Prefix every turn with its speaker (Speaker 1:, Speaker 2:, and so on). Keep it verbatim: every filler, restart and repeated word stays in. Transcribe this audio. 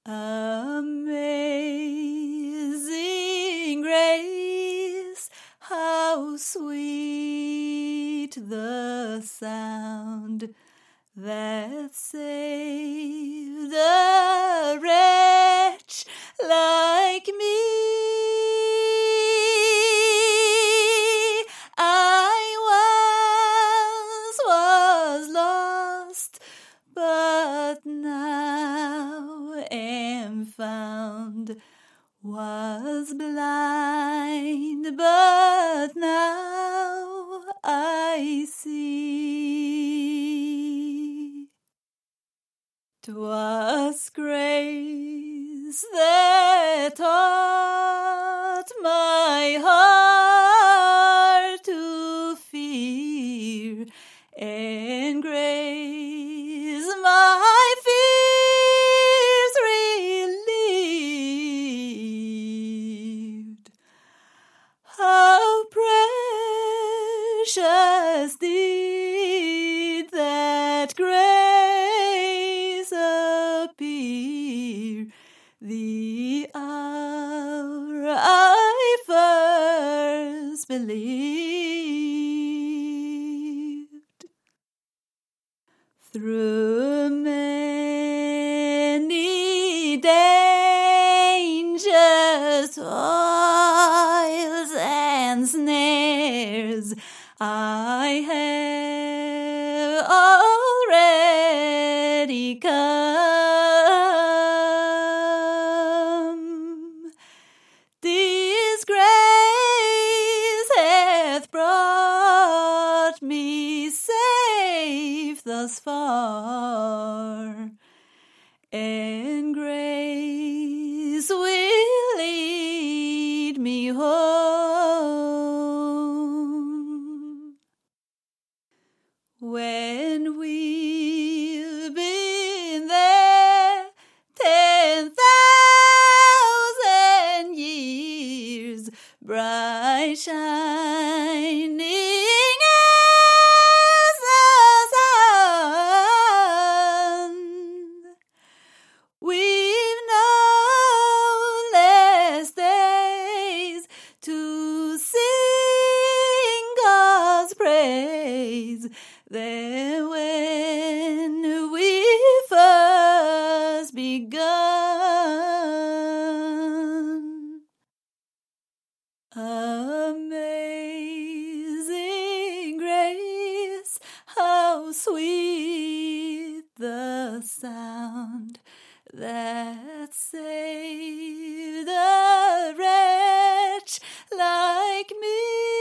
Speaker 1: Amazing grace, how sweet the sound that saved a wretch like me. I once was lost, but now am found, was blind, but now I see. 'Twas grace that taught my heart to fear, and grace my fears relieved. How precious did that grace appear the hour I first believed. Through many dangers, toils, and snares, I have already come. This grace hath brought me safe thus far, and grace will lead me home. When we've been there ten thousand years, bright shining as the sun, we've no less days to sing God's praise than when we first begun. Amazing grace, how sweet the sound that saved a wretch like me.